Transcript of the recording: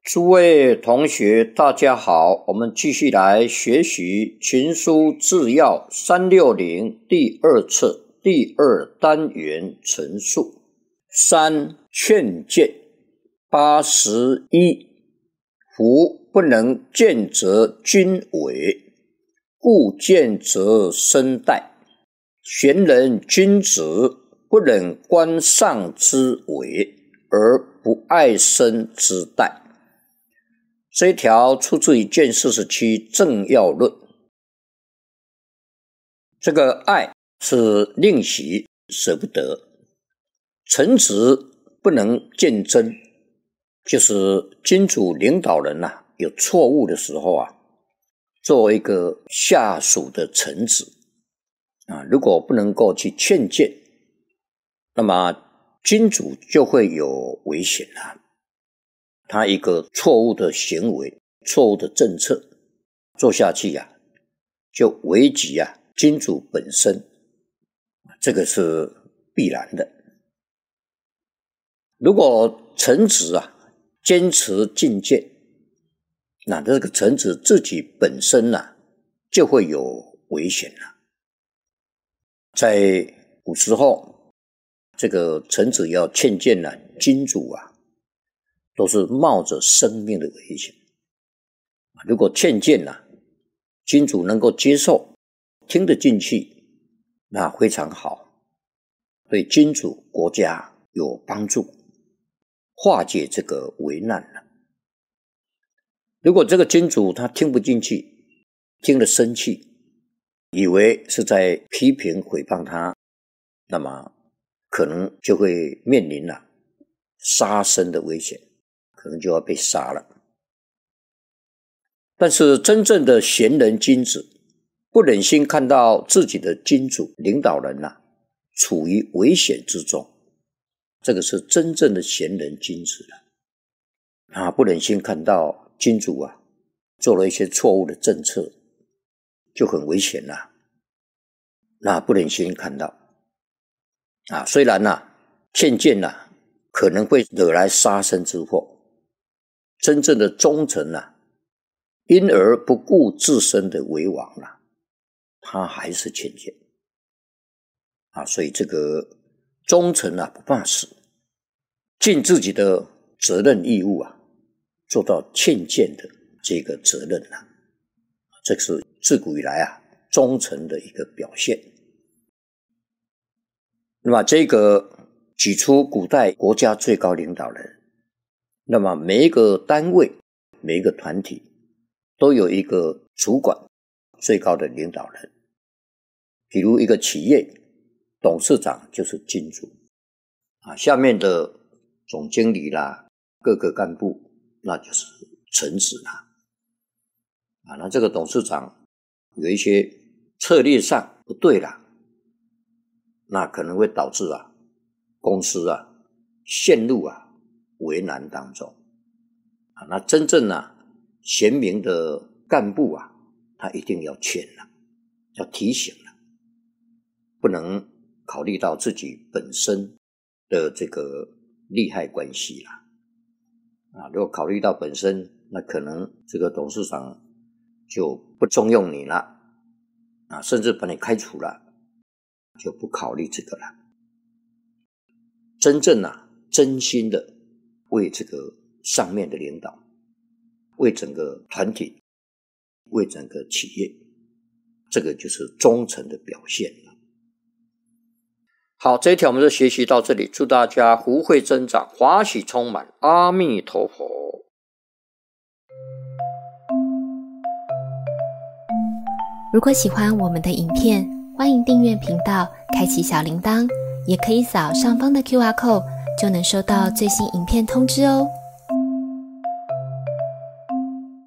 诸位同学大家好，我们继续来学习群书治要360第二册第二单元陈述。3劝谏。81夫不能谏责君伪，故谏责身代。贤人君子不忍官上之伪，而不爱身之代。这一条出自于卷47正要论。这个爱是吝惜舍不得，臣子不能谏真，就是君主领导人有错误的时候作为一个下属的臣子如果不能够去劝谏，那么君主就会有危险他一个错误的行为，错误的政策做下去就危及君主本身，这个是必然的。如果臣子坚持进谏，那这个臣子自己本身就会有危险在古时候，这个臣子要劝谏君主都是冒着生命的危险。如果劝谏君主能够接受，听得进去，那非常好，对君主国家有帮助，化解这个危难如果这个君主他听不进去，听了生气，以为是在批评诽谤他，那么可能就会面临杀身的危险，可能就要被杀了。但是真正的贤人君子不忍心看到自己的君主领导人处于危险之中，这个是真正的贤人君子不忍心看到君主做了一些错误的政策，就很危险那不忍心看到虽然劝谏可能会惹来杀身之祸，真正的忠臣因而不顾自身的危亡他还是劝谏所以这个忠臣不怕死，尽自己的责任义务做到劝谏的这个责任这是自古以来忠臣的一个表现。那么这个举出古代国家最高领导人，那么每一个单位每一个团体都有一个主管最高的领导人，比如一个企业董事长就是君主下面的总经理各个干部那就是臣子那这个董事长有一些策略上不对那可能会导致公司陷入为难当中那真正贤明的干部他一定要劝要提醒不能考虑到自己本身的这个利害关系如果考虑到本身，那可能这个董事长就不重用你了甚至把你开除了，就不考虑这个了。真正真心的为这个上面的领导，为整个团体，为整个企业，这个就是忠诚的表现好，这一条我们就学习到这里，祝大家福慧增长，华喜充满，阿弥陀佛。 如果喜欢我们的影片，欢迎订阅频道，开启小铃铛，也可以扫上方的 QR code， 就能收到最新影片通知哦。